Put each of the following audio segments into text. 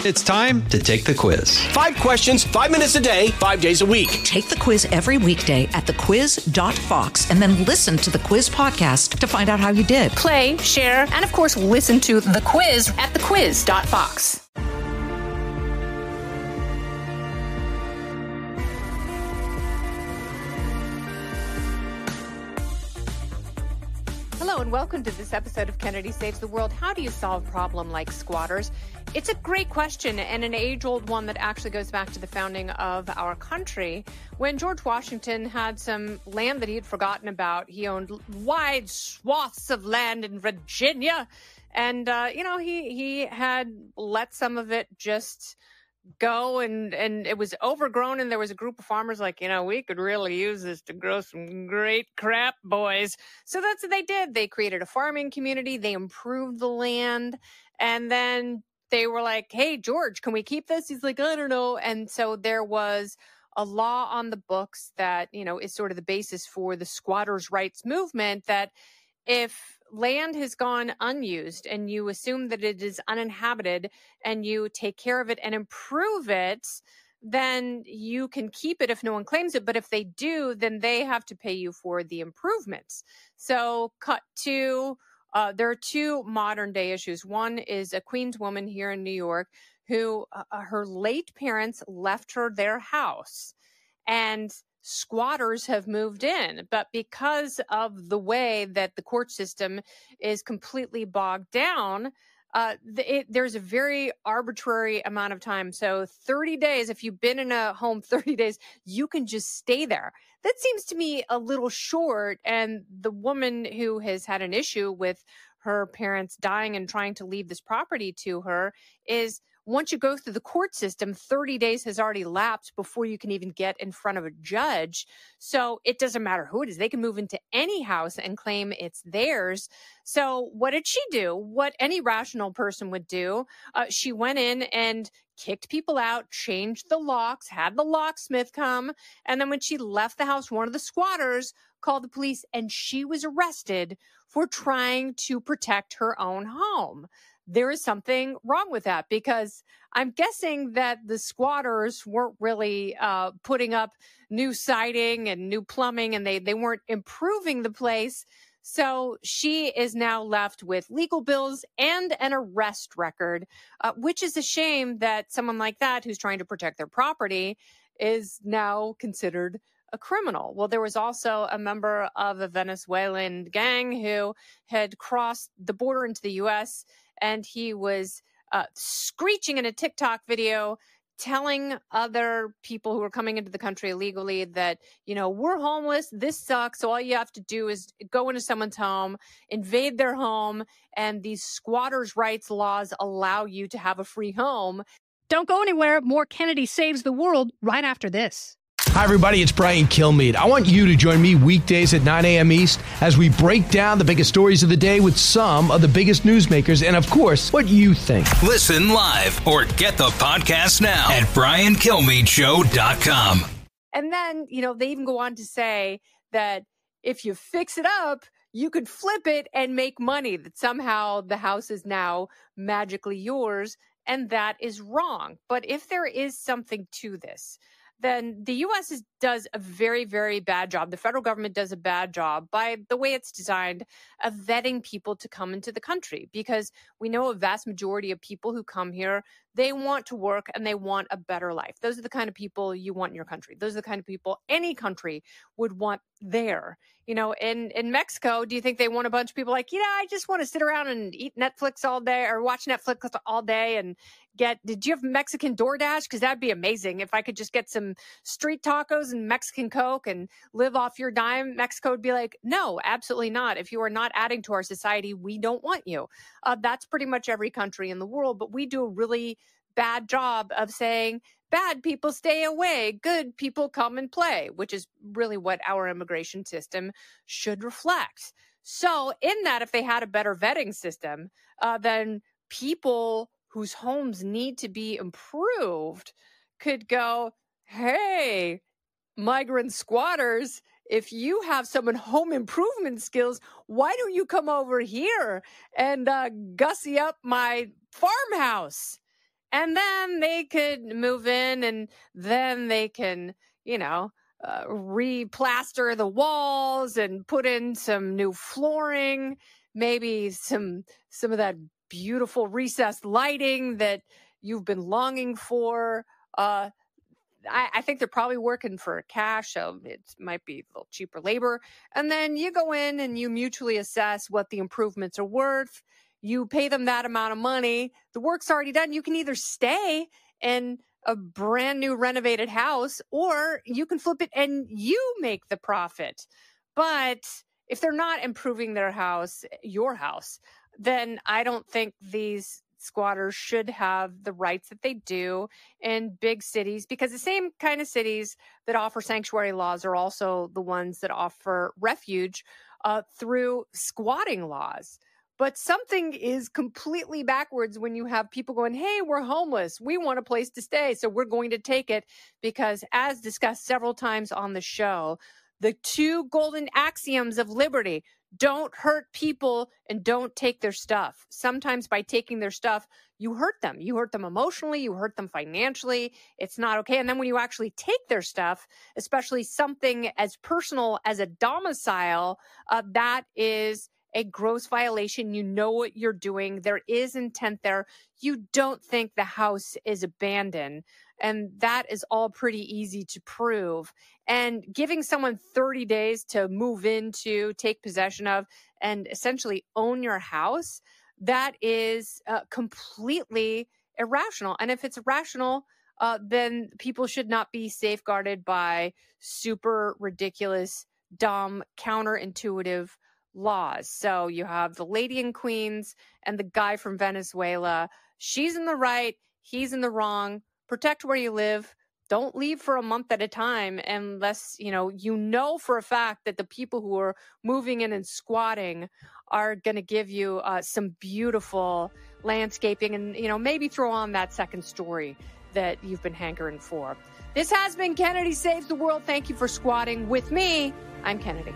It's time to take the quiz. 5 questions, 5 minutes a day, 5 days a week. Take the quiz every weekday at thequiz.fox and then listen to the quiz podcast to find out how you did. Play, share, and of course, listen to The Quiz at thequiz.fox. Hello and welcome to this episode of Kennedy Saves the World. How do you solve a problem like squatters? It's a great question and an age-old one that actually goes back to the founding of our country. When George Washington had some land that he had forgotten about, he owned wide swaths of land in Virginia. And, he had let some of it just go and it was overgrown, and there was a group of farmers like, we could really use this to grow some great crap, boys. So that's what they did. They created a farming community. They improved the land. And then they were like, hey, George, can we keep this? He's like, I don't know. And so there was a law on the books that, is sort of the basis for the squatters' rights movement, that if land has gone unused and you assume that it is uninhabited and you take care of it and improve it, then you can keep it if no one claims it. But if they do, then they have to pay you for the improvements. So cut to, there are two modern day issues. One is a Queens woman here in New York who her late parents left her their house, and squatters have moved in. But because of the way that the court system is completely bogged down, there's a very arbitrary amount of time. So 30 days, if you've been in a home 30 days, you can just stay there. That seems to me a little short. And the woman who has had an issue with her parents dying and trying to leave this property to her is, once you go through the court system, 30 days has already lapsed before you can even get in front of a judge. So it doesn't matter who it is. They can move into any house and claim it's theirs. So what did she do? What any rational person would do. She went in and kicked people out, changed the locks, had the locksmith come. And then when she left the house, one of the squatters called the police, and she was arrested for trying to protect her own home. There is something wrong with that, because I'm guessing that the squatters weren't really putting up new siding and new plumbing, and they weren't improving the place. So she is now left with legal bills and an arrest record, which is a shame that someone like that, who's trying to protect their property, is now considered a criminal. Well, there was also a member of a Venezuelan gang who had crossed the border into the U.S., and he was screeching in a TikTok video, telling other people who were coming into the country illegally that, we're homeless, this sucks, so all you have to do is go into someone's home, invade their home, and these squatters' rights laws allow you to have a free home. Don't go anywhere. More Kennedy Saves the World right after this. Hi, everybody. It's Brian Kilmeade. I want you to join me weekdays at 9 a.m. East as we break down the biggest stories of the day with some of the biggest newsmakers and, of course, what you think. Listen live or get the podcast now at BrianKilmeadShow.com. And then, they even go on to say that if you fix it up, you could flip it and make money, that somehow the house is now magically yours. And that is wrong. But if there is something to this, then the U.S. does a very, very bad job. The federal government does a bad job by the way it's designed of vetting people to come into the country, because we know a vast majority of people who come here, they want to work and they want a better life. Those are the kind of people you want in your country. Those are the kind of people any country would want there. In Mexico, do you think they want a bunch of people like, I just want to sit around and eat Netflix all day or watch Netflix all day and did you have Mexican DoorDash? Because that'd be amazing. If I could just get some street tacos and Mexican Coke and live off your dime, Mexico would be like, no, absolutely not. If you are not adding to our society, we don't want you. That's pretty much every country in the world, but we do a really bad job of saying bad people stay away, good people come and play, which is really what our immigration system should reflect. So in that, if they had a better vetting system, then people whose homes need to be improved could go, hey, migrant squatters, if you have some home improvement skills, why don't you come over here and gussy up my farmhouse? And then they could move in, and then they can, replaster the walls and put in some new flooring, maybe some of that beautiful recessed lighting that you've been longing for. I think they're probably working for cash, so it might be a little cheaper labor. And then you go in and you mutually assess what the improvements are worth. You pay them that amount of money. The work's already done. You can either stay in a brand new renovated house, or you can flip it and you make the profit. But if they're not improving their house, your house, then I don't think these squatters should have the rights that they do in big cities, because the same kind of cities that offer sanctuary laws are also the ones that offer refuge through squatting laws. But something is completely backwards when you have people going, hey, we're homeless. We want a place to stay, so we're going to take it. Because as discussed several times on the show, the two golden axioms of liberty: don't hurt people and don't take their stuff. Sometimes by taking their stuff, you hurt them. You hurt them emotionally. You hurt them financially. It's not okay. And then when you actually take their stuff, especially something as personal as a domicile, that is a gross violation. You know what you're doing. There is intent there. You don't think the house is abandoned. And that is all pretty easy to prove. And giving someone 30 days to move into, take possession of, and essentially own your house, that is completely irrational. And if it's irrational, then people should not be safeguarded by super ridiculous, dumb, counterintuitive laws. So you have the lady in Queens and the guy from Venezuela. She's in the right, he's in the wrong. Protect where you live. Don't leave for a month at a time unless, you know for a fact that the people who are moving in and squatting are going to give you some beautiful landscaping and, maybe throw on that second story that you've been hankering for. This has been Kennedy Saves the World. Thank you for squatting with me. I'm Kennedy.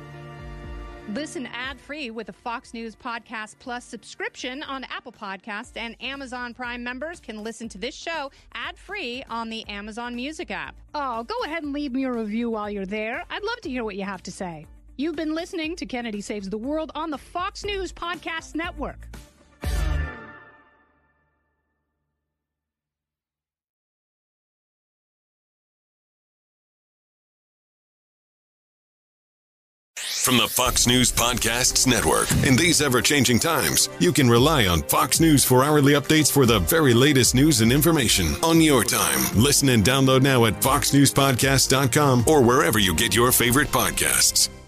Listen ad-free with a Fox News Podcast Plus subscription on Apple Podcasts, and Amazon Prime members can listen to this show ad-free on the Amazon Music app. Oh, go ahead and leave me a review while you're there. I'd love to hear what you have to say. You've been listening to Kennedy Saves the World on the Fox News Podcast Network. From the Fox News Podcasts Network. In these ever-changing times, you can rely on Fox News for hourly updates for the very latest news and information on your time. Listen and download now at foxnewspodcast.com or wherever you get your favorite podcasts.